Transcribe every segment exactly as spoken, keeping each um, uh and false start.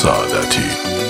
Saadəti.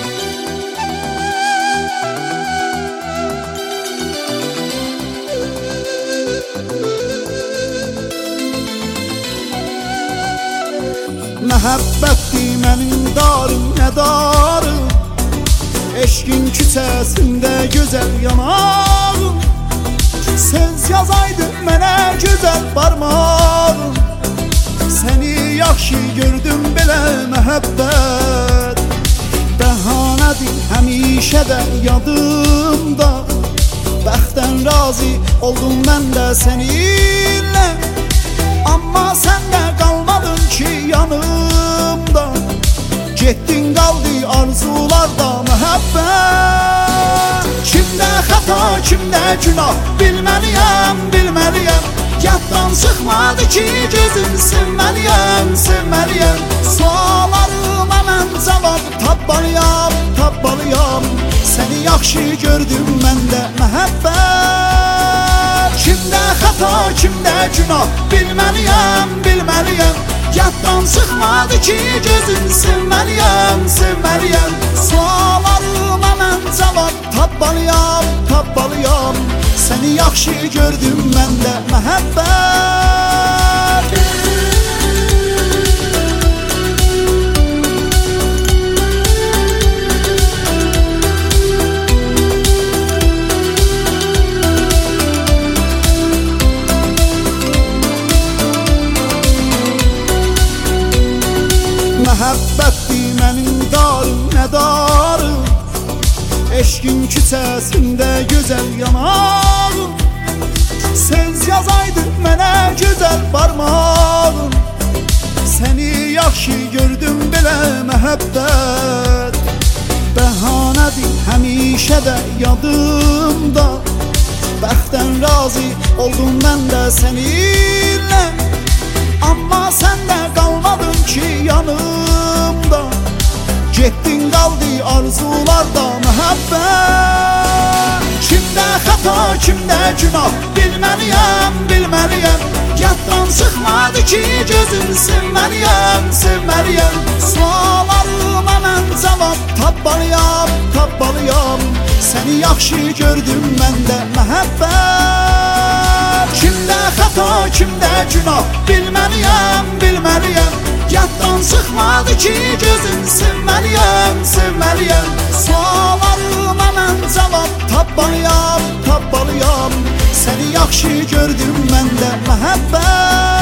Məhəbbətdir mənim darım, nə darım, eşqin küçəsində gözəl yanarım. Söz yazaydı mənə gözəl barmağım, səni yaxşı gördüm belə məhəbbət. Bəhanədir həmişə də yadımda, bəxtdən razı oldum mən də səninlə. Amma sən də qalmadın ki yanımda, getdin qaldı arzularda məhəbbət. Kimdə xəta, kimdə günah, bilməliyəm, bilməliyəm. Yaddan çıxmadı ki gözüm, sevməliyəm, sevməliyəm. Suallarıma mən cavab tapmalıyam, tapmalıyam. Səni yaxşı gördüm məndə məhəbbət. Kimdə xəta, kimdə günah, bilməliyəm, bilməliyəm. Yaddan çıxmadı ki gözüm, sevməliyəm, sevməliyəm. Suallarıma mən cavab tapmalıyam, tapmalıyam. Səni yaxşı gördüm məndə məhəbbət. Məhəbbətdir mənim darım, nə darım, eşqin küçəsində gözəl yanarım. Söz yazaydı mənə gözəl barmağım, səni yaxşı gördüm belə məhəbbət. Bəhanədir həmişə də yadımda, bəxtdən razı oldum mən də səninlə. Amma sən də qalmadın ki yanımda, getdin qaldı arzularda məhəbbət. Kimdə xəta, kimdə günah, bilməliyəm, bilməliyəm. Yaddan çıxmadı ki gözüm, sevməliyəm, sevməliyəm. Suallarıma mən cavab tapmalıyam, tapmalıyam. Səni yaxşı gördüm məndə məhəbbət. Kimdə xəta, kimdə günah, bilməliyəm, bilməliyəm. Yaddan çıxmadı ki gözüm, sevməliyəm, sevməliyəm. Suallarıma mən cavab tapmalıyam, tapmalıyam. Səni yaxşı gördüm məndə məhəbbət.